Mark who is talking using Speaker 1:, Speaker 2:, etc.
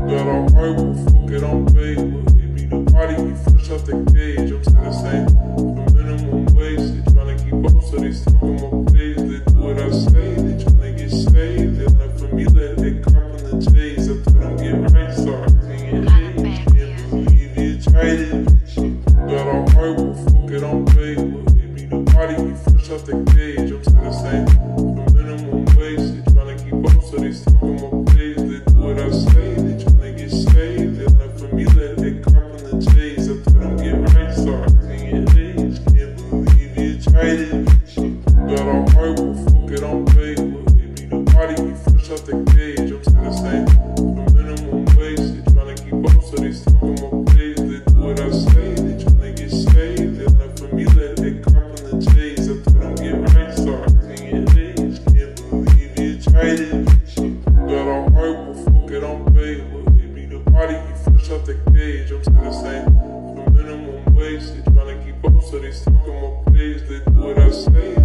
Speaker 1: Got all right, well, fuck it, I'm paid. But it be the party, we fresh out the cage. I'm still the same, for minimum wage. They tryna keep up, so they stuck on my page. They do what I say, they tryna get saved. They left for me, let they cop in the chase. I told them get right, start seeing age. Can't believe you tried it, bitch. Got all right, well, fuck it, I'm paid. But it be the party, we fresh out the cage. I'm still the same, for minimum wage. They tryna keep up, so they stuck on my page. They do what I say, they tryna get saved. They left for me, let they cop in the chase. I told them get right, start seeing age. Can't believe you tried it, bitch. Got all right, well, fuck it, I'm paid. But it be the party, we fresh out the cage. I'm still the same, for minimum wage. They tryna keep up, so they stuck on my page. They do what I say, they tryna get saved. They left for me, let they cop in the chase. I told them get right, start seeing age. Can't believe you tried it, bitch. Got all right, well, fuck it, I'm paid. But it be the party, we fresh out the cage. I'm still the same, for minimum wage. They tryna keep up, so they stuck on my page. They do what I say.